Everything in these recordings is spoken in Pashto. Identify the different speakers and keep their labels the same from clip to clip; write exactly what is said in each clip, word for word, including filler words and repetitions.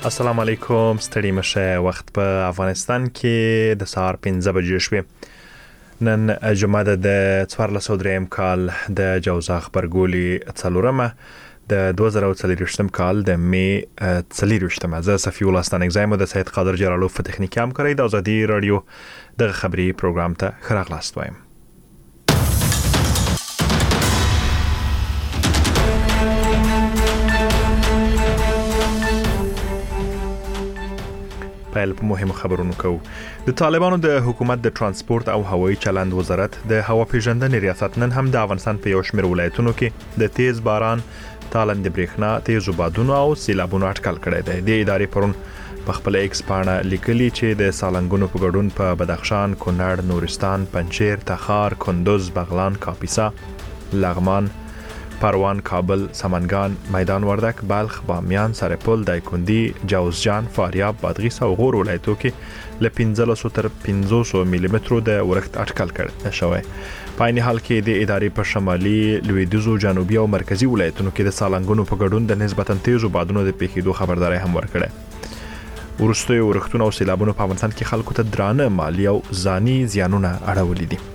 Speaker 1: السلام علیکم، ستړي مشه. وخت په افغانستان کې د سهار پنځه بجې شوې. نن جمعه د څوارلس سوه دریم کال د جوزا خبرګولي څلورمه د دوه زره څلرویشتم کال د می څلرویشتمه. زه صفی الله ستانکزی د سید قادر جلالوف په تخنیکي همکارۍ د ازادي رادیو د خبري پروګرام ته ښه راغلاست وایم. پیل په مهمو خبرونو کوو. د طالبانو د حکومت د ترانسپورت او هوایي چلند وزارت د هوا پیژندنې ریاست نن هم د افغانستان په یو شمېر ولایتونو کې د تیز باران، تالند برېښنا، تیزو بادونو او سیلابونو اټکل کړی دی. د ادارې پرون په خپل ایکس پاڼه لیکلي چې د سالنګونو په ګډون په بدخشان، کونړ، نورستان، پنجشیر، تخار، کندوز، بغلان، کاپیسا، لغمان، پروان، کابل، سمنگان، میدان وردک، بلخ، بامیان، سرپل، دایکندی، جوزجان، فاریاب، بادغیس او غور ولایتو کې له پنځلسو تر پنځوسو میلی مترو د ورښت اټکل کړی شوی. په عین حال کې د ادارې په شمالي، لویدیځو، جنوبي او مرکزي ولایتونو کې د سالنګونو په ګډون د نسبتاً تیزو بادونو د پیښېدو خبرداري هم ورکړه. وروستیو ورښتونو او سیلابونو په افغانستان کې خلکو ته درانه مالي او ځاني زیانونه اړولي دي.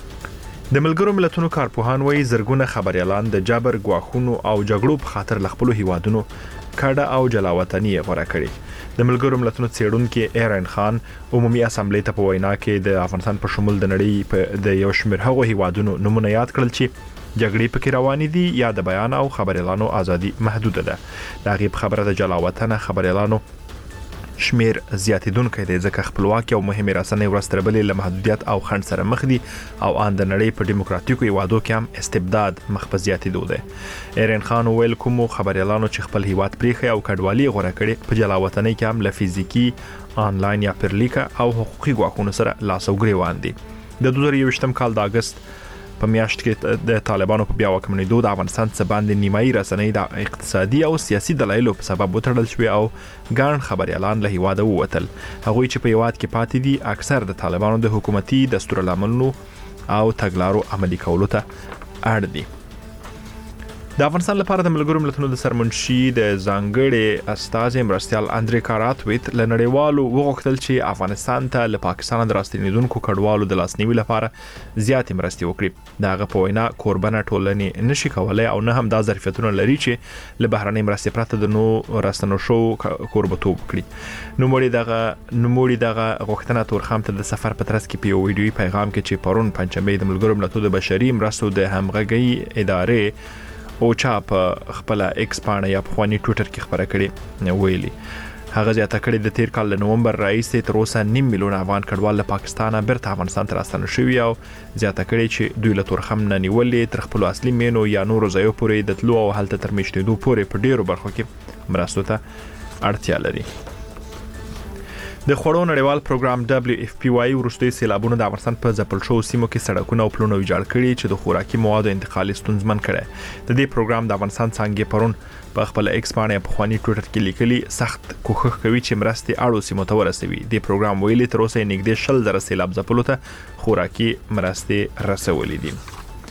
Speaker 1: د ملګرو ملتونو کارپوهان وایي زرګونه خبريالان د جبر، ګواښونو او جګړو په خاطر له خپلو هیوادونو کډه او جلاوطني غوره کړي. د ملګرو ملتونو څېړونکي ایرن خان عمومي اسامبلې ته په وینا کې د افغانستان په شمول د نړۍ په د یو شمېر هغو هیوادونو نمونه یاد کړل چې جګړې پکې روانې دي یا د بیان او خبريالانو ازادي محدوده ده. د هغې په خبره د جلاوطنه خبريالانو شمیر زیاتیدونکو دی ځکه خپلواکي او مهمه رسنۍ ورسره بلې له محدودیت او خنډ سره مخ دي او ان د نړۍ په دیموکراتیکو هیوادو کې هم استبداد مخ په زیاتیدو دی. ایرن خان ویل کوم خبريالانو چې خپل هیواد پریخي او کډوالي غوړه کړي په جلاوطنۍ کې هم له فزیکی، آنلاین یا پرلیکه او حقوقي ګواښونو سره لاس او ګریوان دي. د دوه زره یوویشتم کال د اگست په میاشت کې د طالبانو په بیا واکمنېدو د افغانستان څخه باندې نیمایي رسنۍ د اقتصادي او سیاسي دلایلو په سبب وتړل شوې او ګڼ خبريالان له هیواده ووتل. هغوی چې په هیواد کې پاتې دي اکثر د طالبانو د حکومتي دستورالعملونو او تګلارو عملي کولو ته اړ دي. د افغانستان لپاره د ملګرو ملتونو د سرمنشي د ځانګړي استازي مرستیال اندرې کاراتویت له نړیوالو وغوښتل چې افغانستان ته له پاکستان د راستنیدونکو کډوالو د لاسنیوي لپاره زیاتې مرستې وکړي. د هغه په وینا کوربنه ټولنې نشي کولای او نه هم دا ظرفیتونه لري چې له بهرنۍ مرستې پرته د نو راستنو شو کوربتوب کړي. نوموړي دغه نوموړي دغه غوښتنه تورخم ته د سفر په ترڅ کې په یو ویډیوي پیغام کې چې پرون پنځمې د ملګرو ملتونو د بشري مرستو د همغږي ادارې او چا په خپل ایکس پاڼه یا په خواني ټویټر کې خبره کړې ویلي. هغه زیاته کړې د تیر کال د نومبر راهیسې تر اوسه نیم میلیون افغان کډوال له پاکستانه بیرته افغانستان ته راستنه شوي او زیاته کړې چې دوی له تورخم نه نیولې تر خپل اصلي مینو یا نورو ځایو پورې د تلو او هلته تر میشتېدو پورې په ډیرو برخو کې مرستو ته اړتیا لري. د خوړو نړیوال پروګرام دبليو اف پی وايي وروستي سیلابونو د افغانستان په ځپل شو سیمو کې سړکونه او پلونه ویجاړ کړي چې د خوراکي موادو انتقال ستونزمن کړي. د دې پروګرام د افغانستان څنګه پرون په خپل ایکس باندې په خواني ټویټر کې لیکلي سخت کوښښ کوي چې مرستې اړو سیمو ته ورسوي. د پروګرام ویلي تر اوسه نږدې شل زره سیلاب ځپلو ته خوراکي مرستې رسولې دي.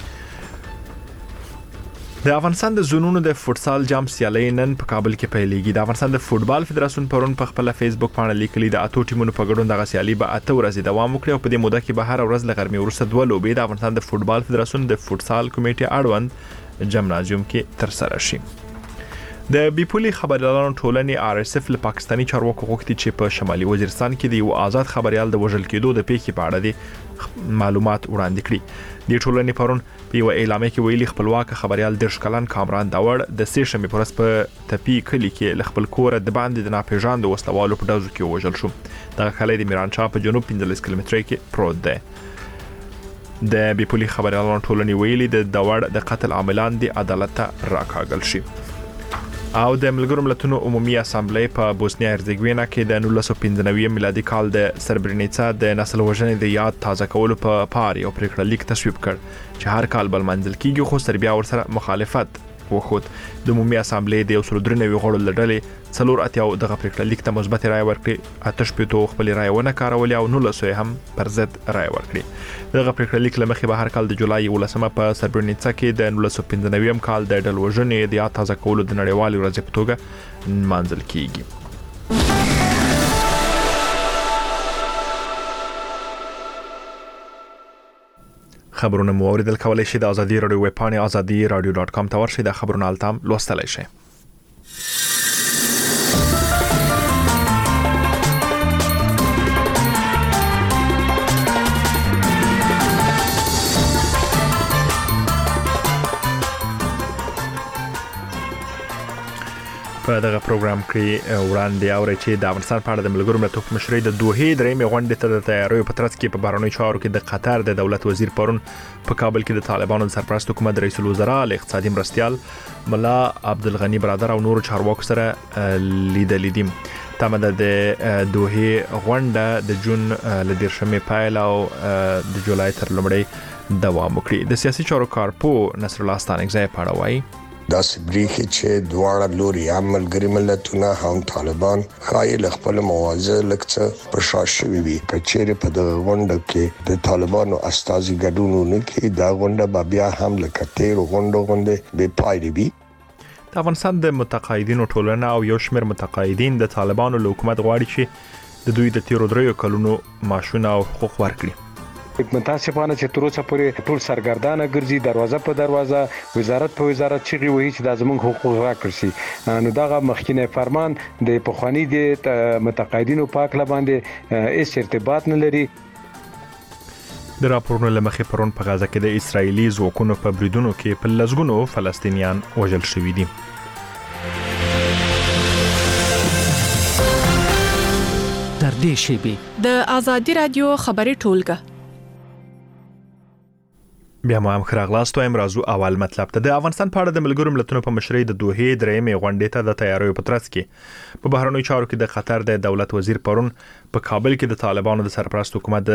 Speaker 1: د افغانستان د زونونو د فوتسال جام سیالۍ نن په کابل کې پیلېږي. د افغانستان د فوتبال فدراسیون پرون په خپل فیسبوک باندې لیکلي د اتو ټیمونو په ګډون دغه سیالي به اته ورځې دوام وکړي او په دې موده کې به هر ورځ له غرمې وروسته دوه لوبې د افغانستان د فوتبال فدراسیون د فوتسال کمیټې اړوند جمنازیوم کې ترسره شي. د بیپولي خبريالانو ټولنې آر اس اف له پاکستاني چارواکو غوښتي چې په شمالي وزیرستان کې د یو آزاد خبريال د وژل کېدو د پیښې په اړه د معلومات وړاندې کړي. د ټولنې پرون په یو اعلامیه کې ویلي خپلواک خبريال د شکلن کامران داوړ د سې شنبې پر ورځ په تپی کلی کې ل خپل کور د باندې د ناپېژاندو وسلوالو په ډزو کې وژل شو. دغه کلی د میرانشاه په جنوب پنځلس کیلومتره کې پروت دی. د بیپولي خبريالانو ټولنې ویلي د داوړ د قتل عاملان د عدالت ته راکاږل شي. او د ملګرو ملتونو عمومي اسامبلې په بوسنیا هرزګوینا کې د نولس سوه پنځه نوي میلادي کال د سربرینیڅا د نسل وژنې د یاد تازه کولو په پار یو پریکړه لیک تصویب کړ چې هر کال بل منځل کیږي خو سربیا ورسره مخالفت وخود. د عمومي اسامبلې د یو سل درې نوي غړو لړلې څلور اتیا دغه پریکړه لیک ته مثبت رائے ورکړي، آتش پېتو خپل رائے ونه کارولې او نولس هم پر ضد رائے ورکړي. دغه پریکړه لیک لمخې به هر کال د جولای یولسمه په سربرینیڅا کې د نولس سوه پنځه نوي کال د ډلوژنې د یاد تازه کولو د نړیوالې ورځې په توګه منځل کیږي. خبرونه مو اوریدل کولای شئ د ازادي رادیو ویب پاڼې ازادي رادیو ډاټ کام ته ورشئ د خبرونو التام لوستلای شئ. په دغه پروګرام کې وړاندې اوري چې د افغانستان په اړه د ملګرو ملتونو په مشرۍ د دوحې درېمې غونډې ته د تیاریو په ترڅ کې په بهرنیو چارو کې د قطر د دولت وزیر پرون په کابل کې د طالبانو د سرپرست حکومت رئیس الوزرا له اقتصادي مرستيال ملا عبدالغنی برادر او نور چارواکو سره لیدل دي. تمه ده د دوحې غونډه د جون ل دیرشمې پایل او د جولای تر لومړۍ دوام وکړي. د سیاسي چارو کارپو نصر الله ستانکزی په اړه وایي
Speaker 2: دا سبریخي چې دواړه لوري هم ملګري ملتونه هم طالبان خایل خپل موازه لکڅه پرشاشوي وي کچېره په دغه غونډه کې د طالبانو استازي ګډون کوي. دا غونډه بیا هم لکه تیر غونډه غونډه به پای دی.
Speaker 1: د افغانستان د متقاعدینو ټولنه او یو شمېر متقاعدین د طالبانو له حکومت غواړي چې د دوی د تیرو دریو کلونو معاشونه او حقوق ورکړي.
Speaker 3: متاسفانه چې تر اوسه پورې ټول سرګردانه ګرځي، دروازه په دروازه، وزارت په وزارت چغي وایي چې د زمونږ حقوق راکړي شي. نو دغه مخکینه فرمان د پخوانی د متقاعدینو پاک لباندې هیڅ ارتباط نه لري.
Speaker 1: د راپورونو لمخې پرون په غزه کې د اسرایلی ځواکونو په بریدونو کې په لسګونو فلسطینیان وژل شوي دي.
Speaker 4: تر دې شیبي
Speaker 5: د ازادي رادیو خبري ټولګه
Speaker 1: بیا مو هم خراغلاستو امرازو اول مطلب ته د افغانستان په اړه د ملګرو ملتونو په مشرۍ د دوحې درېمې غونډې ته د تیاریو په ترڅ کې په بهرنیو چارو کې د قطر د دولت وزیر پرون په کابل کې د طالبانو د سرپرست حکومت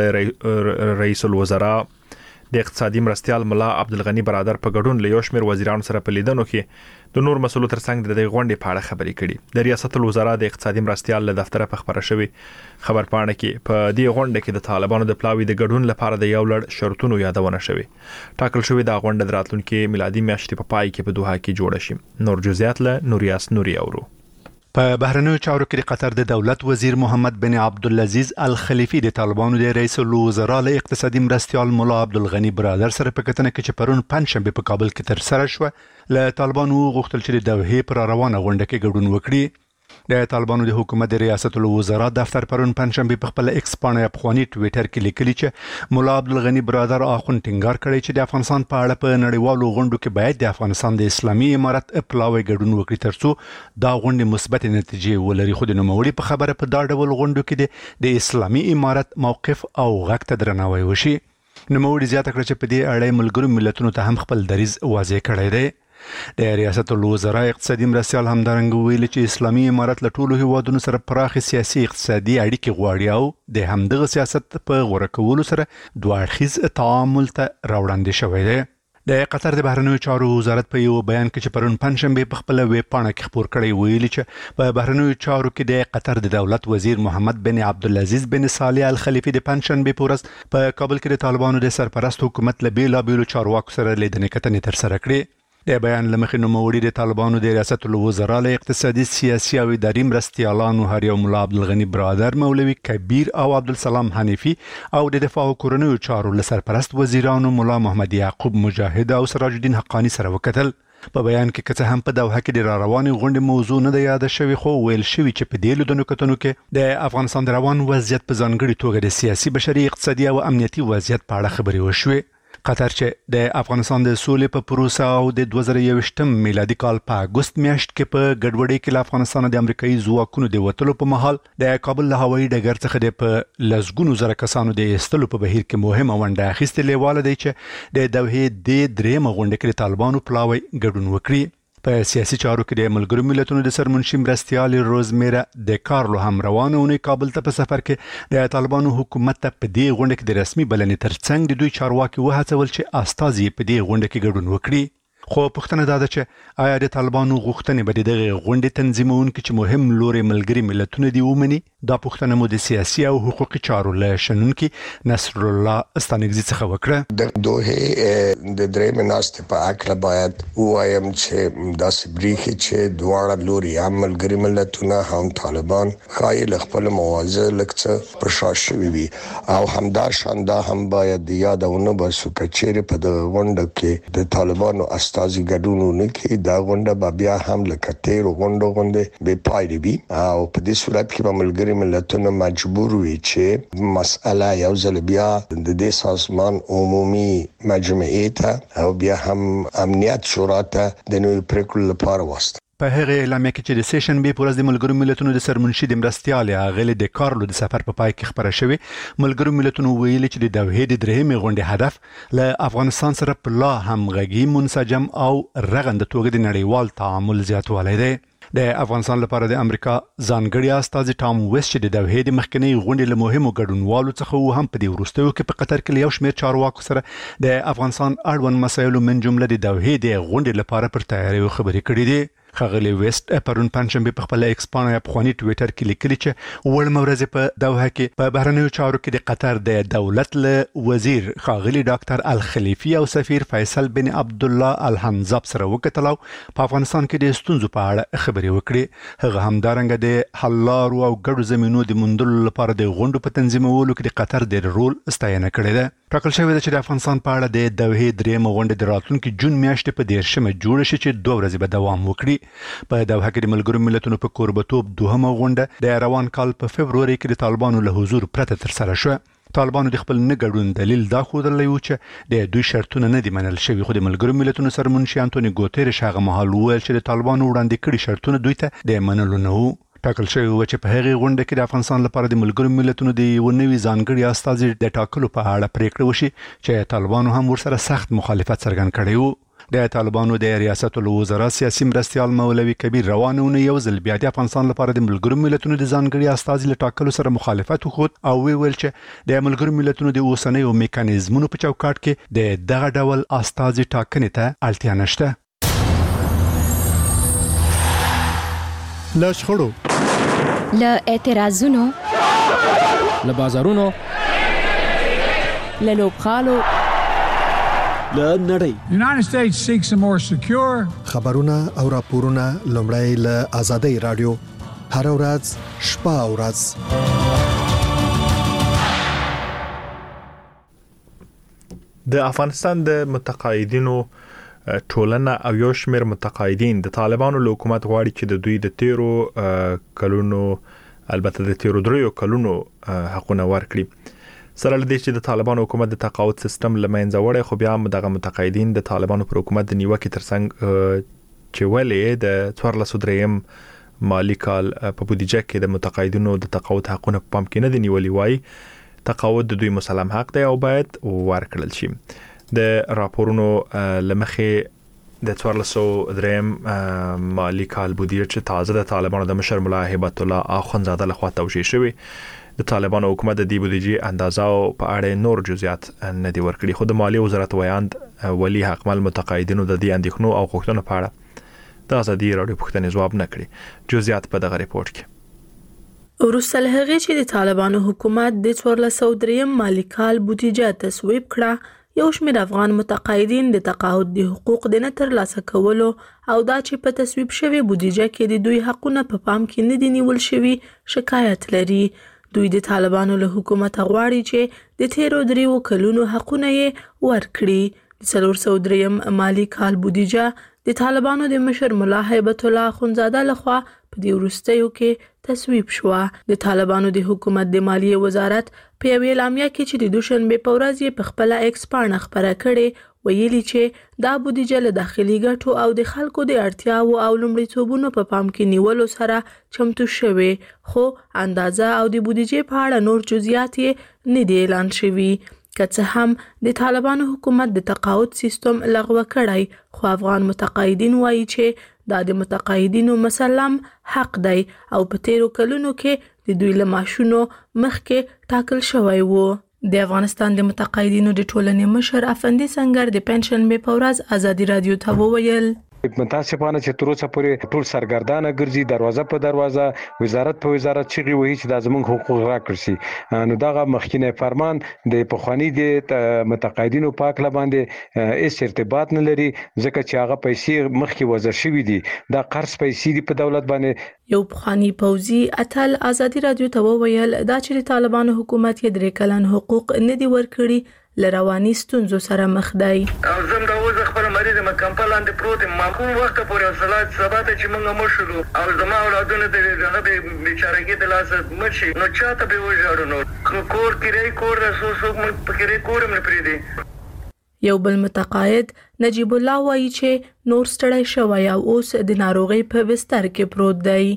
Speaker 1: د رئیس الوزرا د اقتصادي مرستيال ملا عبدالغنی برادر په ګډون له یو شمېر وزیرانو سره په لیدنو کې د نور مسولو ترڅنګ د دې غونډې په اړه خبرې کړي. د ریاست الوزرا د اقتصادي مرستيال له دفتره په خبره شوی خبر پاڼه کې په دې غونډه کې د طالبانو د پلاوی د ګډون لپاره د یو لړ شرطونو یادونه شوی. ټاکل شوی د غونډې راتلونکي میلادي میاشتې په پای کې په دوحه کې جوړ شي. نور جزئیات له نوریاس نوري اورو.
Speaker 6: په بهرنیو چارو کې د قطر د دولت وزیر محمد بن عبدالعزیز الخلیفی د طالبانو د رئیس الوزرا له اقتصادي مرستيال مولا عبدالغنی برادر سره په کتنه کې چې پرون پنځشنبه په کابل کې تر سره شو له طالبانو غوښتل چې د دوحې پر روانه غونډه کې ګډون وکړي. د طالبانو د حکومت د ریاست الوزرا دفتر پرون پنځشنبه په خپل ایکس باندې افغاني ټوئیټر کې لیکلي چې مولا عبدالغنی برادر اخون ټینګار کړی چې د افغانستان په اړه په نړیوالو غونډو کې باید د افغانستان د اسلامي امارت پلاوی ګډون وکړي ترڅو دا غونډه مثبت نتیجې ولري. خو د نوموړي په خبره په دا ډول غونډو کې د اسلامي امارت موقف او غږ ته درناوی وشي. نوموړي زیاته کړه چې په دې اړه ملګرو ملتونو ته هم خپل دریځ واضح کړی دی. د ریاست الوزرا اقتصادي مرستيال همدارنګ ویل چې اسلامي امارت له ټولو هیوادونو سره پراخ سیاسي اقتصادي اړیکې غواړي او د همدغه سیاست په غوړه کولو سره دوه اړخیز تعامل ته راوړاندې شوی دی. د قطر د بهرنیو چارو وزارت په یو بیان کې چې پرون پنځشنبه په خپل ویب پاڼه کې خبر کړی ویلي چې په بهرنیو چارو کې د قطر د دولت وزیر محمد بن عبدالعزیز بن صالح الخلیفی د پنځشنبه په ورځ په کابل کې د طالبانو د سرپرست حکومت له بیلابیلو چارواکو سره لیدنې کتنې تر سره کړې. د بیان لمخې نوموړي د طالبانو د ریاست الوزرا له اقتصادي سیاسي او اداري مرستيالانو هر یو ملا عبدالغنی برادر مولوي کبیر او عبدالسلام حنیفی او د دفاع او کورنیو چارو له سرپرست وزیرانو مولا محمد یعقوب مجاهد او سراج الدین حقانی سره وکتل. په بیان کې کڅه هم په دوحه کې د رواني غونډې موضوع نه د یاد شوی خو ویل شوی چې په دې لیدنو کتنو کې د افغانستان د روان وضعیت په ځانګړي توګه د سیاسي بشري اقتصادي او امنیتي وضعیت په اړه خبرې وشوي. قطر چې د افغانستان د سولې په پروسه او د دوه زره یوویشتم میلادي کال په اگست میاشت کې په ګډوډۍ کې له افغانستان د امریکایي ځواکونو د وټلو په مهال د کابل له هوایي ډګر څخه د په لسګونو زره کسانو د ایستلو په بهیر کې مهمه ونډه اخیستې لیواله دی چې د دوحې د درېمه غونډه کې د طالبانو پلاوی ګډون وکړي. په سیاسي چارو کې د ملګرو ملتونو د سرمنشي مرستيال روزمیرا د کارلو هم روانه اونۍ کابل ته په سفر کې د طالبانو حکومت ته په دې غونډه کې د رسمي بلنې ترڅنګ د دوی چارواکي وهڅول چې استازي په دې غونډه کې ګډون وکړي. خو پوښتنه دا ده چې آیا د طالبانو غوښتنې به دغه غونډې تنظیمونکي چې مهم لوري ملګری ملتونه دی ومني؟ دا پوښتنه مو د سیاسي او حقوقي چارو له شنونکي نصر الله استانګزي څخه وکړه.
Speaker 2: د دوه د درې مناست په اکل باید وایم چې داسې بریخي چې دواړه لوري هم ملګری ملتونه هم طالبان خایل خپل موازه لکه پرشاشوي وي او همدار شاندا هم باید یادونه بسو کچېره په د غونډه کې د طالبانو استازي ګډون نه کوي. دا غونډه بیا هم لکه تیر غونډه غونډه به پای دی او په دې صورت کې به ملګری ملتونه مجبور وي چې مسأله یو ځل بیا د دې سازمان عمومي مجمعې ته او بیا هم امنیت شورا ته د نوې پریکړې لپاره واست.
Speaker 6: په هغه اعلامیه کې چې د سیشن بي پورز د ملګرو ملتونو د سرمنشي د مرستيال غلي د کارلو د سفر په پای کې خبره شوې. ملګرو ملتونو ویلي چې د دوحې د درېمې غونډې هدف له افغانستان سره په لا همغږي منسجم او رغنده توګه د نړیوال تعامل زیاتوالی دی. د افغانستان لپاره د امریکا ځانګړي استازي ټام ویست چې د دوحې د مخکنی غونډې له مهمو ګډونوالو څخه هم په دې وروستیو کې په قطر کې یو شمېر چارواکو سره د افغانستان اړوند مسایلو من جمله د دوحې د غونډې لپاره پر تیاری خبرې کړې دي. خغلی ویست پرون پنځشنبه په خپل ایکس پاڼه په خواني ټوئیټر کې لیکلي چې وړ مورزه په دوحه کې په بهرنیو چارو کې د قطر د دولت له وزیر خغلی ډاکټر الخلیفي او سفیر فیصل بن عبد الله الحنزب سره وکتل او په افغانستان کې د ستونزو په اړه خبرې وکړي. هغه همدارنګه د حل لارو او ګډو زمينو د موندلو لپاره د غونډو په تنظیمولو کې د قطر د رول ستاینه کړې ده. ټاکل شوی ده چې د افغانستان په اړه د دوحې درېمه غونډه د راتلونکي جون میاشتې په دیرشمه جوړه شي چې دوه ورځې به دوام وکړي. په دوحه کې د ملګرو ملتونو په کوربتوب دوهمه غونډه د روان کال په فبروري کې د طالبانو له حضور پرته تر سره شوه. طالبانو د خپل نه ګډون دلیل دا ښودلی و چې د دوی شرطونه نه دي منل شوي، خو د ملګرو ملتونو سرمنشي انټونی ګوتریش هغه مهال وویل چې د طالبانو وړاندې کړي شرطونه دوی ته د منلو نه وو. ټاکل شوی و چې په هغې غونډه کې د افغانستان لپاره د ملګرو ملتونو د یو نوي ځانګړي استازي د ټاکلو په اړه پریکړه وشي چې طالبانو هم ورسره سخت مخالفت څرګند کړی و. د طالبانو د ریاست الوزرا سیاسي مرستيال مولوي کبیر روانونه یو ځل بیا د افغانستان لپاره د ملګرو ملتونو د ځانګړي استازي له ټاکلو سره مخالفت وکړ او ویل چې د ملګرو ملتونو د اوسنیو میکانیزمونو په چوکاټ کې د دغه ډول استازي ټاکنې ته اړتیا نشته.
Speaker 7: له شخړو،
Speaker 8: له اعتراضونو،
Speaker 4: له بازارونو،
Speaker 5: له لوبغالو،
Speaker 7: له نړۍ.
Speaker 9: The United States seeks a more secure.
Speaker 7: خبرونه او راپورونه لومړی له آزادۍ رادیو هر ورځ شپه او ورځ.
Speaker 1: د افغانستان د متقاعدینو ټولنه او یو شمېر متقاعدین د طالبانو له حکومت غواړي چې د دوی د تیرو کلونو البته د تیرو دریو کلونو حقونه ورکړي. سره لدې چې د طالبانو حکومت د تقاعد سیستم لمنځه وړي، خو بیا هم دغه متقاعدین د طالبانو پر حکومت د نیوکې ترڅنګ چې ولې د څوارلس دریم مالی کال په بودیجه کې د متقاعدینو د تقاعد حقونه په پام کې نه دي نیولي، وایي تقاعد د دوی مسلم حق دی او باید ورکړل شي. د راپورونو لمخې د څوارلس دریم مالی کال بودیجه چې تازه د طالبانو د مشر ملا هیبت الله اخوندزاده لخوا توشیح شوی، د طالبانو حکومت د دې بودیجې اندازه او په اړه نور جزئیات نه دي ورکړي. خو د مالی وزارت ویاند ولی حقمل متقاعدینو د دې اندېښنو او غوښتنو په اړه د ازادي راډیو پوښتنې ځواب نه کړي. جزئیات په دغه ریپورت کې.
Speaker 10: وروسته له هغې چې د طالبانو حکومت د څوارلس دریم مالی کال بودیجه تصویب کړه، یو شمېر افغان متقاعدین د تقاعد د حقوق د نه ترلاسه کولو او دا چې په تصویب شوی بودیجه کې د دوی حقونه په پام کې نه دي نیول شوي شکایت لري. دوی د طالبانو له حکومت غواړي چې د تیرو دریو کلونو حقونه یې ورکړي. د څلور سوه دریم مالی کال بودیجه د طالبانو د مشر ملا هیبت الله اخوندزاده لخوا په دې وروستیو کې تصویب شوه. د طالبانو د حکومت د مالیې وزارت په یوې اعلامیه کې چې د دوشنبې په ورځ یې په خپله ایکس پاڼه خپره کړې ویلي چې دا بودیجه له داخلي ګټو او د خلکو د اړتیاو او لومړیتوبونو په پام کې نیولو سره چمتو شوی، خو اندازه او د بودیجې په اړه نور جزئیات یې نه دي اعلان شوي. که څه هم د طالبانو حکومت د تقاعد سیستم لغوه کړی، خو افغان متقاعدین وایي چې دا د متقاعدینو مسلم حق دی او په تیرو کلونو کې د دوی له معاشونو مخکې ټاکل شوی وو. د افغانستان د متقاعدینو د ټولنې مشر افندي سنگر د پنشن می په ورځ ازادي رادیو ته وویل
Speaker 3: متاسفانه چې تر اوسه پورې ټول سرګردانه ګرځي دروازه په دروازه وزارت په وزارت چغي وایي چې د زمونږ حقوق راکړي شي نو دغه مخکینه فرمان د پخوانی د متقاعدینو پاک لباندې هیڅ ارتباط نه لري ځکه چې هغه پیسې مخکې وزر شوې دي دا قرض پیسې دي په دولت باندې
Speaker 10: یو پخوانی پوزي اتل ازادي رادیو ته وویل دا چې طالبانو حکومت یې درې کلن حقوق نه دی ورکړي لرواني ستونزو سره مخ دی
Speaker 8: او زم دا وځ خپل مریض م کمپلاند پروت ما کوم وخت پورې صلات سبا ته چې موږ مشرو او زما اولادونه د هغه به بیچارهګي د لاس مچي نو چاته به وژاړو نو کور کې کور رسو سو موږ پکې کورم نه پریدي
Speaker 10: یو بل متقاعد نجیب الله وایي چې نور ستړی شوی او اوس د ناروغي په بستر کې پروت دی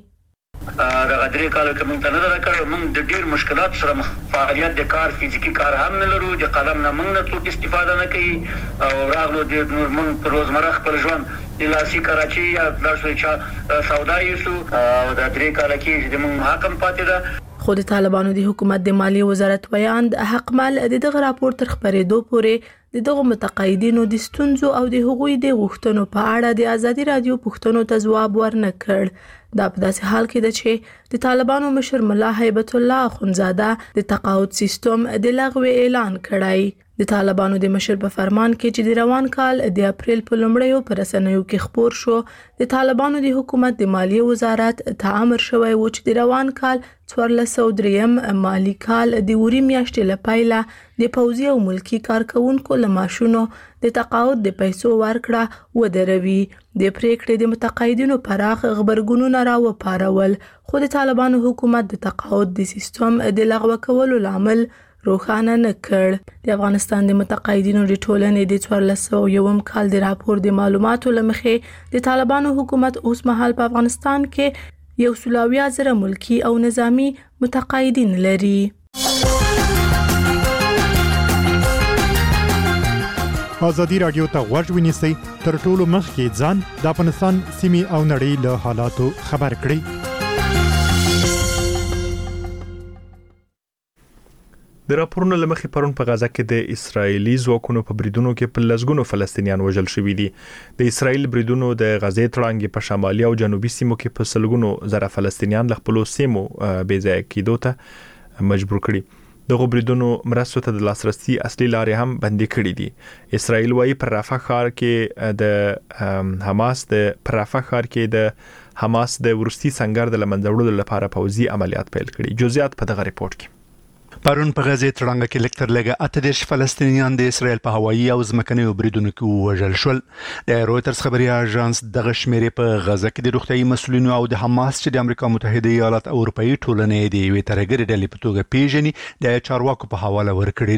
Speaker 8: دا غدري کال کې موږ ته نه راکړو موږ د ډیر مشکلات سره فعالیت د کار فزیکی کار هم نه لرو د قلم نه موږ نه څوک استفاده نه کوي او راغلو د موږ په روزمره خپل ژوند د لاسي کراچي یا د سوچا سودا یوسو او د درې کال کې چې موږ حکم پاتې ده
Speaker 10: خو د طالبانو د حکومت د مالیې وزارت ویاند حق مال د دغه راپور تر خبرېدو پورې د دغه متقاعدینو د ستونزو او د حقوقي د غوښتنو په اړه د ازادي رادیو پوښتنو ته ځواب ورنه کړ دا په داسې حال کې ده چې د طالبانو مشر ملا هیبت الله اخونزاده د تقاعد سیستم د لغوه اعلان کړی د طالبانو د مشر په فرمان کې چې د روان کال د اپریل په لومړیو پر رسنیو کې خبر شو د طالبانو د حکومت د مالیې وزارت ته امر شوی و چې د روان کال څوارلس سوه دریم مالی کال د وری میاشتې لپاره د پوځي او ملکی کارکونکو لماشونو د تقاعد د پیسو ورکړه ودروي د پریکړې د متقاعدینو پراخ خبرګونونه راوپارول خو د طالبانو حکومت د تقاعد د سیستم د لغوه کولو لامل روښانه نه کړ د افغانستان د متقاعدینو د ټولنې د څوارلس سوه یوم کال د راپور د معلوماتو لمخې د طالبانو حکومت اوس مهال په افغانستان کې یو سلاویا زره ملکی او نظامی متقاعدین لري
Speaker 11: ازادي رادیو ته غوږ ونیسئ تر ټولو مخکې ځان د افغانستان سیمې او نړۍ له حالاتو خبر کړئ
Speaker 1: د راپورونو لمخې پرون په غزا کې د اسرایلی ځواکونو په بریدونو کې په لسګونو فلسطینیان وژل شوي دي د اسرایل بریدونو د غزې تړانګې په شمالي او جنوبي سیمو کې په سلګونو زره فلسطینیان له خپل سیمو بې ځای کېدو ته مجبور کړي دغه بریدونو مرستو ته د لاسرسي اصلي لارې هم بندي کړي دي اسرایل وايي پر رافح ښار کې د حماس د پر رافح ښار کې د حماس د ورستي سنگر د لمنځه وړلو لپاره پوځي عملیات پیل کړي جزئیات په دغه ریپورت کې
Speaker 6: پرون په غزې تړانګه کې لکتر لګه اته دیرش فلسطینیان د اسرایل په هوایي او ځمکني بریدونو کې وژل شول د رويټرز خبري اژانس دغه شمیرې په غزه کې د روغتيایي مسؤلینو او د حماس چې د امریکا متحده ایالات او اروپאי ټولنې د وی ترګری ډلې په توګه پیژني د چارواکو په حواله ورکړي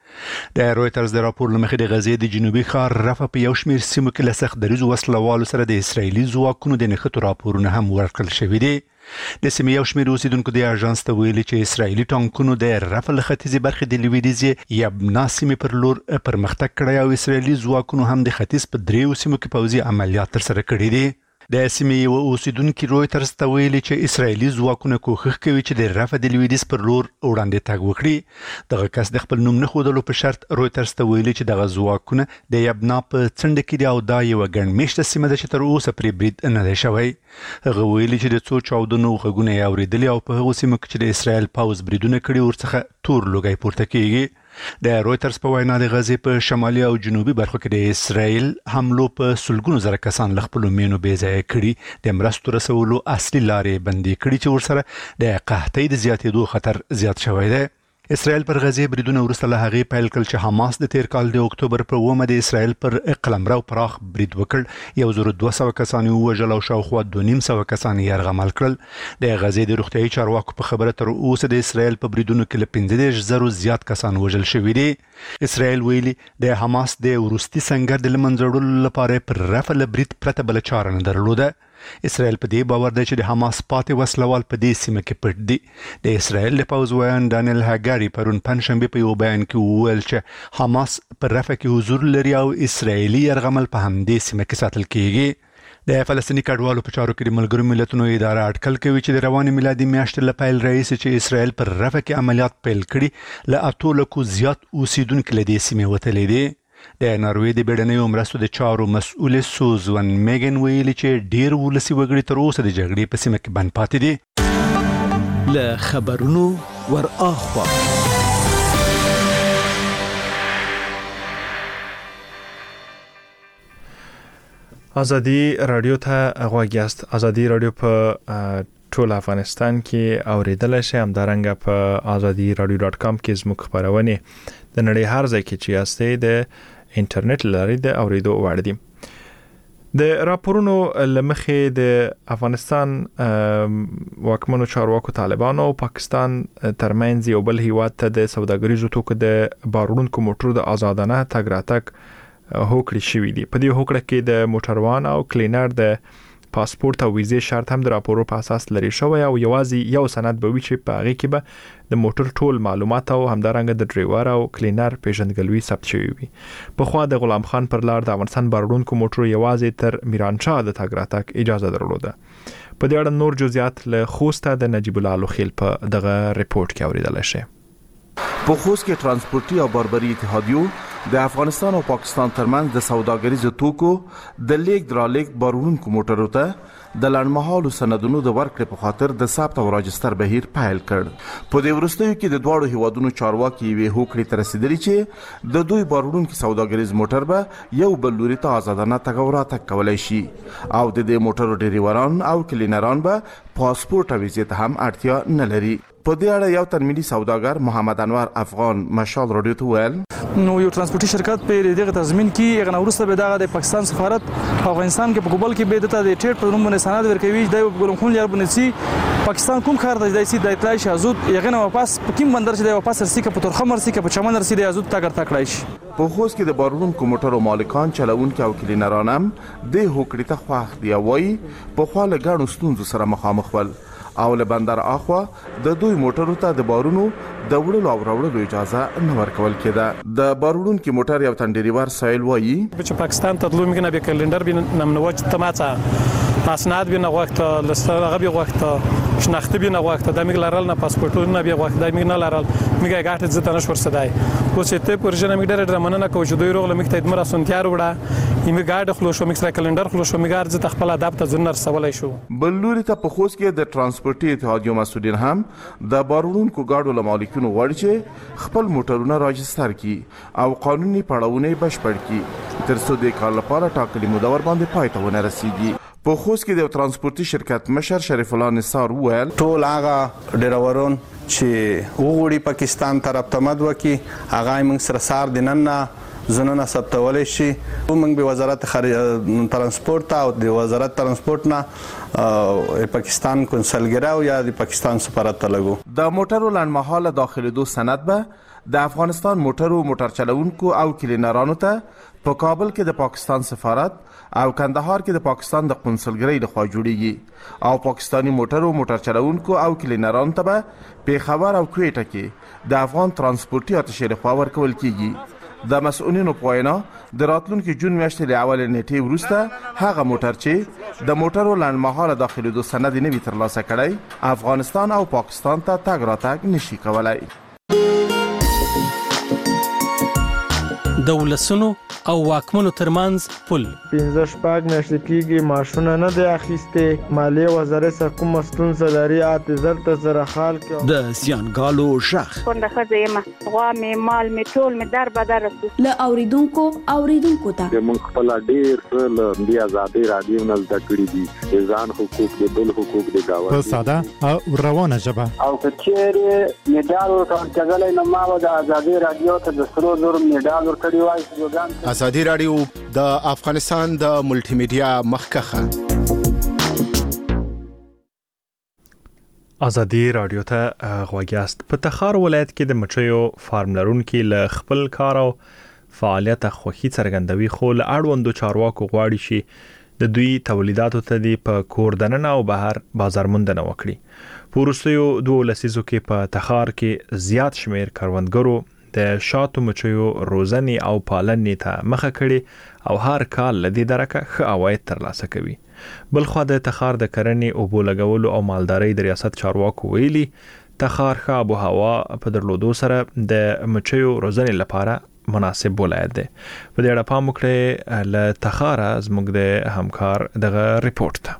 Speaker 6: دي د رويټرز د راپور لمخې د غزې د جنوبي ښار رفح په یو شمېر سیمو کې لسخ دریزو وسلوالو سره د اسرایلی ځواکونو د نښتو راپورونه هم ورکړل شوي دي د سیمې یو شمېر اوسیدونکو د اژانس ته ویلي چې اسرایلی ټانکونو د رفح له ختیځې برخې د لویدیځې یبنا سیمې پر لور پرمختګ کړی او اسرایلی ځواکونو هم د ختیځ په دریو سیمو کې پوځي عملیات ترسره کړي دي د سیمې یو اوسیدونکو رويټرز ته ویلي چې اسرایلی ځواکونه کوښښ کوي چې د رفح د لویدیځ پر لور وړاندې تګ وکړي دغه کس د خپل نوم نه ښودلو په شرط رويټرز ته ویلي چې دغه ځواکونه د یبنا په څنډه کې دي او دا یو ګڼمېشته سیمه ده چې تر اوسه پرې برید نه دی شوی هغه ویلي چې د څو چاودنو غږونه یې اورېدلي او په هغو سیمو کې چې د اسرایل پوځ بریدونه کړي ورڅخه تور لوګی پورته کیږي د رويټرز په وینا د غزې په شمالي او جنوبي برخو کې د اسرایل حملو په سلګونو زره کسان له خپل مینو بې ځای کړي د مرستو رسولو اصلي لارې بندي کړي چې ورسره د قحطۍ د زیاتېدو خطر زیات شوی دی اسرائیل پر غزې بریدونه وروسته له هغې پیل کړل چې حماس د تیر کال د اکتوبر پر اوومه د اسرائیل پر قلمرو پراخ برید وکړ یو زر دوه سوه کسان یې ووژل او شاوخوا دوه نیم سوه کسان یې یرغمل کړل د غزې د روغتیایي چارواکو په خبره تر اوسه د اسرائیل په بریدونو کې له پنځه دېرش زرو زیات کسان وژل شوي دي اسرائیل ویلي د حماس د وروستي سنګر د له منځه وړلو لپاره پر رفح له برید پرته بله چاره نه درلوده اسرائیل په دې باور دی چې د حماس پاتې وسلوال په دې سیمه کې پټ دي د اسرائیل د پوځ ویان دانیل هاګاری پرون پنځشنبه په یو بیان کې وویل چې حماس پر رفح کې حضور لري او اسرائیلي یرغمل په همدې سیمه کې ساتل کیږي د فلسطیني کډوالو په چارو کې د ملګرو ملتونو اداره اټکل کوي چې د رواني میلادي میاشتې له پیل راهیسې چې اسرائیل پر رفح کې عملیات پیل کړي له اتو لکو زیات اوسیدونکو له دې سیمې وتلي دي. د ناروې د بیړنیو مرستو د چارو مسؤل سوزون میګن ویلي چې ډیر ولسي وګړي تر اوسه د جګړې په سیمه کې بند پاتې دي.
Speaker 12: له خبرونو ور اخوا
Speaker 1: ازادي رادیو ته غوږ یاست. ازادي رادیو په ټول افغانستان کې اوریدل شي، همدارنګه په ازادي رادیو ډاټ کام کې زموږ خبرونه د نړۍ هر ځای کې چې یاستئ د انټرنیټ لارې د اوریدو وړ دي. د راپورونو لمخې د افغانستان واکمنو چارواکو طالبانو او پاکستان ترمنځ یو بل هیواد ته د سوداګریزو توکو د بارونکو موټرو د آزادانه تګ راتګ هوکړې شوې دي. په دې هوکړه کې د موټروان او کلینر د پاسپورت او ویزې شرط هم د راپورو په اساس لري شوی او یوازې یو سند به وي چې په هغه کې به د موټر ټول معلومات او همدارنګه د ډرایور او کلینر پیژندګلوي ثبت شوی وي. په خوا د غلام خان پر لار د افغانستان بارونکو موټرو یوازې تر میرانشاه د تګ راتګ اجازه درلوده. په دې اړه نور جزئیات له خوسته د نجیب الله لوخیل په دغه ریپورت کې اوریدل شي.
Speaker 13: په خوست کې ترانسپورتي او باربري اتحادیو د افغانستان او پاکستان ترمنځ د سوداګریزو توکو د لیک درالیک بارونکو موټرو ته د لړمحالو سندونو د ورکړې په خاطر د ثبت او راجستر بهیر پیل کړ. په دې وروستیو کې د دواړو هیوادونو چارواکي یې هوکړې ته رسیدلي چې د دوی بارونکو سوداګریز موټر به یو بل لوري ته آزادانه تګ او راتګ کولای شي او د دې موټرو ډریوران او کلینران به پاسپورت او ویزې ته هم اړتیا نه لري. په دې اړه یو تنمیلي سوداګر محمد انور افغان مشال رادیو ته ویل
Speaker 14: نو یو ترانسپورتي شرکت په دغه تضمین کې غن اورسته به دغه د پاکستان سفارت په افغانستان کې په ګوبل کې به دته د ټریډ په نوم باندې سند ورکوي د ګلم خون لار باندې سي پاکستان کوم کار د دایسي د اطلاع شازود یغنه واپس په کوم بندر چې د واپس رسي کې په ترخه مرسي کې په چمن رسي د ازود تاګر تکړای شي.
Speaker 13: په خوست کې د بارونکو موټرو مالکان چلوونکو او کلینران هم د هوکړې ته خوښ دی وایي په خوا له ګڼو ستونزو سره مخامخ ول او له بندر اخوا د دوی موټرو ته د بارونو د وړلو او راوړلو اجازه نه ورکول کېده. د بارونکو موټر یو تندریوار سایل وایي
Speaker 14: چې پاکستان ته تلو میکنه به کلندر بین نمنوج تماڅه اسناد بینه وخت لسته غبي وخت شناخته بینه وخت د میګ لارل نه پاسپورت نه به وخت د میګ نه لارل میګه غاټ زته نشور صدای او چې ته پرجنه میګ ډېر درمنه کو چې دوی روغله میګ ته مرا سنتیار وړه ایمه ګاډ خلو شو میکس کلندر خلو شو میګار زته خپل ادب ته زنر سوالای شو.
Speaker 13: بلوري ته په خوست کې د ترانسپورتي اتحادیو مسؤلین هم د بارونکو ګاډو له مالکینو غواړي چې خپل موټرونه راجستر کړي او قانوني پړاوونه بشپړ کړي تر څو د کار لپاره ټاکلي موده ور باندې پای ته ونه رسیږي. په خوست کې د ترانسپورتي شرکت مشر شریف الله نثار ویل
Speaker 15: ټول هغه ډرایورون چې وګړي پاکستان طرف ته مد وکي هغه موږ سره سار دیننه زنانه ثبتول شي. موږ به وزارت ترانسپورت او د وزارت ترانسپورت نه پاکستان کنسلګرا او یا د پاکستان سفارت ته لګو.
Speaker 13: د موټرو لنډمحاله داخليدو سند به د افغانستان موټرو موټر چلوونکو او کلینرانو ته په کابل کې د پاکستان سفارت او کندهار کې د پاکستان د قونسلګرۍ لخوا جوړیږي او پاکستانی موټرو موټر چلوونکو او کلینرانو ته به پیښور او کویټه کې د افغان ترانسپورتي اتشې لخوا ورکول کیږي. د مسؤلینو په وینا د راتلونکي جون میاشتې له اول نیټې وروسته هغه موټر چې د موټرو لنډمحاله داخليدو سند نه وي ترلاسه کړی افغانستان او پاکستان ته تګ راتګ نشي کولای.
Speaker 12: د ولسونو او واکمنو ترمنځ پل
Speaker 16: پنځه شپږ میاشتې کېږي ماشونه نه دی اخیستې مالیه وزارت سره کومه ستونزه لري اته زلته سره حال کې
Speaker 12: د زیانګالو ژغ
Speaker 17: کنده ښځه یم غوا مې مال مې ټول مې در بدر
Speaker 18: له اوریدونکو اوریدونکو ته
Speaker 19: موږ خپل ډېر څه له دې ازادي رادیو نه زده کړي دي د ځان حقوق د بل حقوق د گاونډي
Speaker 11: په ساده او روانه ژبه
Speaker 20: او کچېره میډال ورکړل نو ما د ازادي رادیو ته د سرو زر میډال ورکړی وای.
Speaker 21: ازادي رادیو د افغانستان د ملټي میډیا مخکخه
Speaker 1: ازادي رادیو ته غوږیاست. په تخار ولایت کې د مچیو فارم لرونکو له خپل کار او فعالیت خوخي څرګندوي خو له اړوندو چارواکو غواړي شي د دوی تولیداتو ته دی په کور دننه او بهر بازار موندنه وکړي. په وروستیو دوه لسیزو کې په تخار کې زیات شمیر کروندګرو د شاتو مچیو روزنې او پالنې ته مخه کړي او هر کال لدی درکه ښه عواید ترلاسه کوي. بلخوا د تخار د کرنې او بولګولو او مالدارۍ د ریاست چارواکو ویلي تخار ښه آب و هوا په درلودو سره د مچیو روزنې لپاره مناسب ولایت دی. په دې اړه پام وکړئ له تخاره زموږ د همکار دغه ریپورت ته.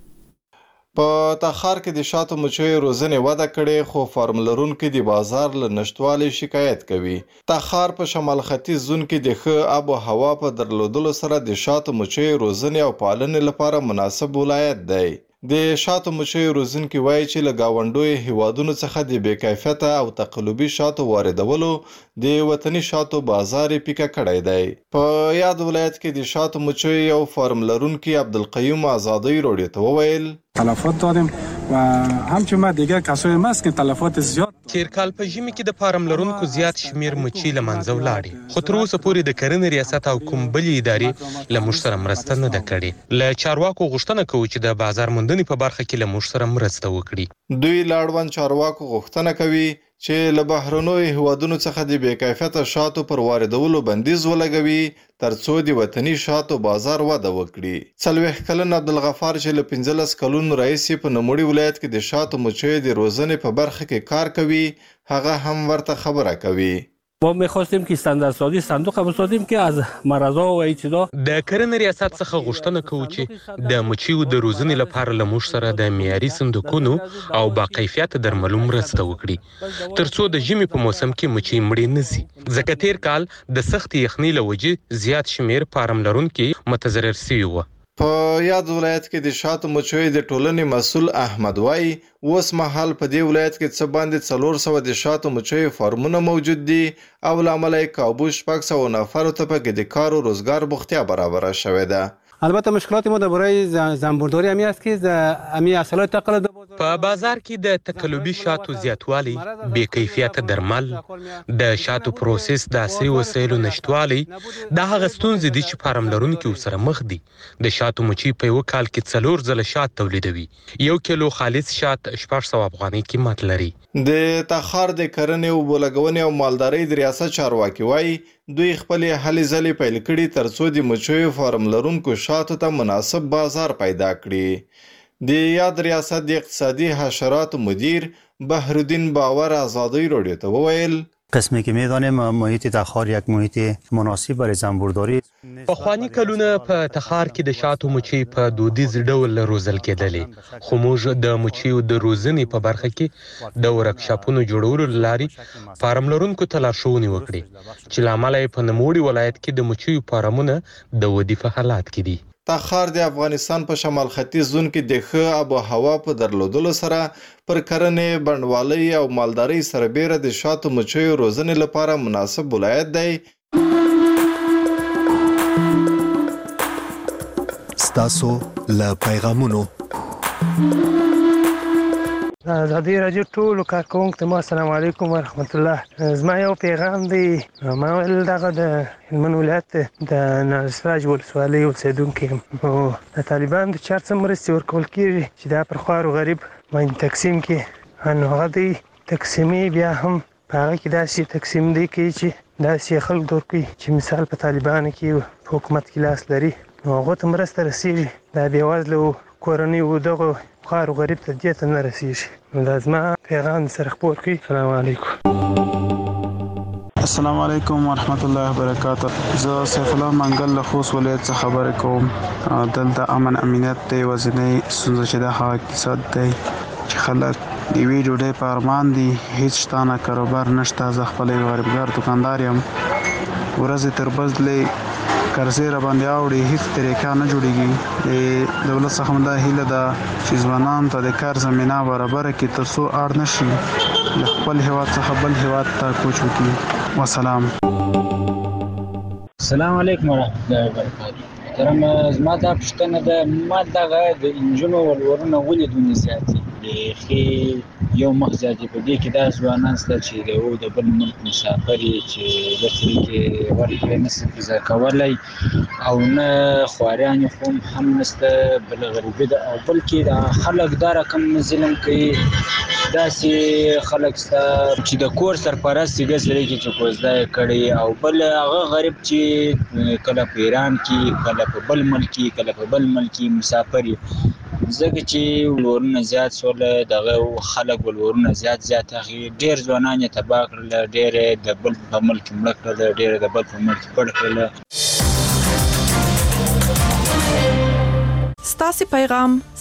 Speaker 2: په تخار کې د شاتو مچیو روزنې وده کړې خو فارم لرونکي د بازار له نشټوالي شکایت کوي. تخار په شمال ختیځ زون کې د ښه آب و هوا په درلودلو سره د شاتو مچیو روزنې او پالنې لپاره مناسب ولایت دی. د شاتو مچیو روزونکي وایي چې له ګاونډیو هیوادونو څخه د بې کیفیته او تقلبي شاتو واردولو د وطني شاتو بازار یې پیکه کړی دی. په یاد ولایت کې د شاتو مچیو یو فارم لرونکي عبدالقیوم آزادی راډیو ته وویل
Speaker 22: تلفات دادیم و همچنین دیگر کسایی هست که تلفات زیاد
Speaker 23: تیر کال په ژمي کې د فارم لرونکو زیات شمیر مچي له منځه ولاړې، خو تر اوسه پورې د کرنې ریاست او کوم بلې ادارې له موږ سره مرسته نه ده کړې. له چارواکو غوښتنه کوو چې د بازار موندنې په برخه کې له موږ سره مرسته وکړي.
Speaker 2: دوی له اړوند چارواکو غوښتنه کوي چې له بهرنیو هیوادونو څخه د بې کیفیته شاتو پر واردولو بندیز ولګوي ترڅو د وطني شاتو بازار وده وکړي. څلوېښت کلن عبدالغفار چې له پنځلس کلونو راهیسې په نوموړي ولایت کې د شاتو مچیو د روزنې په برخه کې کار کوي، هغه هم ورته خبره کوي.
Speaker 24: ما می‌خواستیم که استانداردسازی صندوق بسازیم که از مرضا و چیزا
Speaker 23: د کرنې ریاست څخه غوښتنه کوو چې د مچیو د روزنې لپاره له موږ سره د معیاري صندوقونو او با کیفیت درملو مرسته وکړي ترڅو د ژمي په موسم کې مچي مړې نه شي، ځکه تیر کال د سخت یخنۍ له وجې زیات شمیر فارم لرونکي متضرر شوي وو.
Speaker 2: په یاد ولایت کې د شاتو مچیو د ټولنې مسؤل احمد وای اوس مهال په دې ولایت کې څه باندې څلور سوه د شاتو مچیو فارمونه موجود دي او له امله یې کابو شپږ سوه نفرو ته پکې د کار او روزګار بوختیا برابره شوې ده.
Speaker 24: البته مشکلات ما درباره زنبورداری همی است که همی اصالات تقلید
Speaker 23: په بازار کې د تقلبي شاتو زیاتوالی، بې کیفیت درمل، د شاتو پروسس د عصري وسایلو نشټوالی دا هغه ستونزې دي چې فارم لرونکي ورسره مخ دي. د شاتو مچي په یو کال کې څلور ځله شات تولیدوي. یو کیلو خالص شات شپږ سوه افغانۍ قیمت لري.
Speaker 2: د تخار د کرنې او بولګونې او مالدارۍ د ریاست چارواکي وایي دوی خپلې هلې ځلې پیل کړي ترڅو د مچیو فارم لرونکو شاتو ته مناسب بازار پیدا کړي. د یاد ریاست د اقتصادي حشراتو مدیر بهرالدین باور آزادی راډیو ته وویل
Speaker 25: قسمی که میدانیم محیط تخار یک محیط مناسب برای زنبورداری.
Speaker 23: پخوانی کلونه په تخار کې د شاتو مچي په دودیز ډول روزل کېدلې، خو موږ د مچیو د روزنې په برخه کې د ورکشاپونو جوړولو له لارې فارم لرونکو ته لارښوونې وکړې چې له امله یې په نوموړي ولایت کې د مچیو فارمونه د ودې په حالات کې دي.
Speaker 2: تخار د افغانستان په شمال ختیځ زون کې د ښه آب و هوا په درلودلو سره پر کرنې، بڼوالۍ او مالدارۍ سربیره د شاتو مچیو روزنې لپاره مناسب ولایت دی.
Speaker 7: ستاسو له پیغامونو
Speaker 26: ازادي راډیو ټولو کارکوونکو ته السلام علیکم ورحمت الله. زما یو پیغام دی، ما ویل دغه د هلمند ولایت د نارسراج ولسوالۍ اوسېدونکی یم او د طالبانو د چا څه مرستې ورکول کېږي چې دا پر خوار و غریب باندې تقسیم کړي، نو هغه دوی تقسیمي بیا هم په هغه کې داسې تقسیم دی کوي چې داسې خلک ته ورکوي چې مثال په طالبانو کې په حکومت کې لاس لري، نو هغو ته مرسته رسېږي. دا بېوزله کورنیو دغو خوار و غریب ته دې ته نه رسېږي. نو دا زما پیغام سره خپور کړي. السلام علیکم.
Speaker 27: السلام علیکم ورحمت الله وبرکاته. زه سیف الله منګل له خوست ولایت څخه خبرې کوم. دلته امن امنیت دی، ورځنی ستونزه چې د هغه اقتصاد دی چې خلک د یوې ډوډۍ په ارمان دي، هېڅ شته نه، کاروبار نشته. زه خپل یو غریبګار دوکاندار یم، ورځې تر بزلې قرضې را باندې اوړي، هېڅ طریقه نه جوړېږي. د دولت څخه دا هیله ده چې ځوانانو ته د کار زمینه برابره کړي تر څو اړ نه شي له خپل هېواد څخه بل هېواد ته کوچ وکړي. وسلام.
Speaker 28: السلام علیکم ورحمت الله وبرکاته. محترم، زما دا پوښتنه ده، ما دغه د انجونو ولورونه ولې دومره زیات دي؟ بیخي یو مخ زیات دي. په دې کې دا ځوانان شته چې د یو د بل ملک مسافر یې چې د طریقې ورکړې نشي فیضا کولی او نه خواریان یې خو هم نشته، بله غریبي ده او بلکې دا خلک دا رقم ظلم کوي داسې خلک سته چې د کور سرپرست یې ګس لري چې کوزده یې کړې او بل هغه غریب چې کله په ایران کې کله په بل ملک کې کله په بل ملک کې مسافر وي ځکه چې ولورونه زیات شول دغه خلک ولورونه زیات زیات اخلي ډېر ځوانان یې تباه کړل ډېر د بل په ملک مړه کړل ډېر د بل په ملک پړ کړل.
Speaker 3: ستاسو پیغام